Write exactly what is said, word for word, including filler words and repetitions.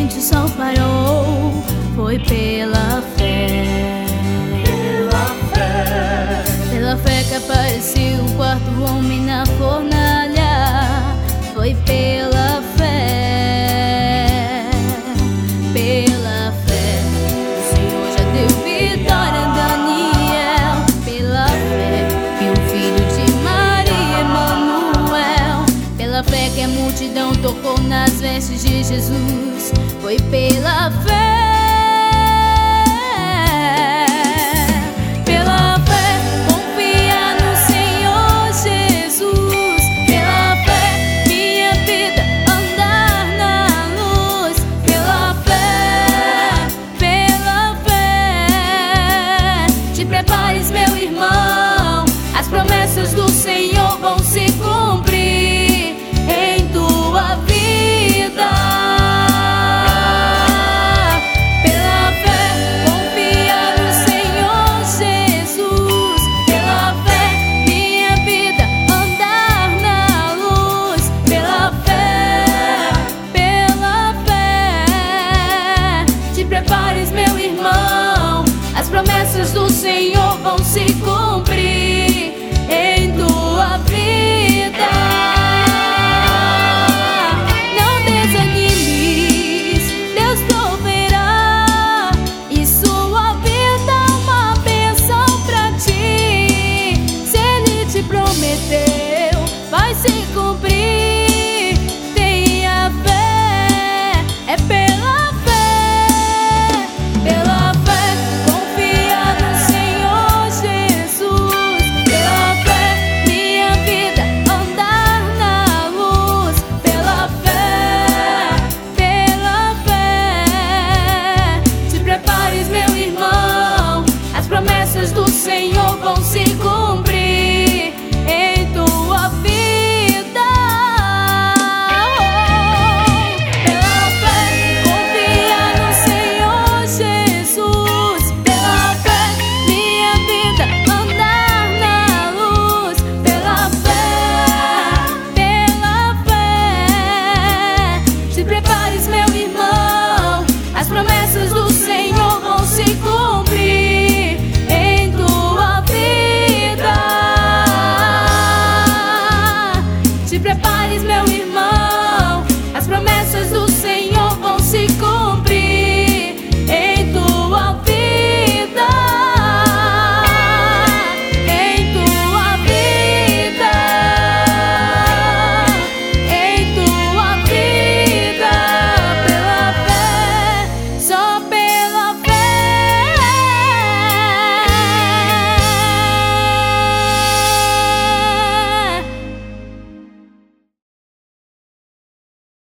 repente o sol parou, foi pela fé. Pela fé, Pela fé que apareceu o quarto homem na fornalha, foi pela fé. Pela fé, o Senhor já deu vitória a Daniel. Pela fé, viu o filho de Maria, Emanuel. Pela fé que a multidão tocou nas vestes de Jesus, foi pela fé. Pela fé, confiar no Senhor Jesus. Pela fé, minha vida andar na luz. Pela fé, pela fé, te prepares, meu irmão.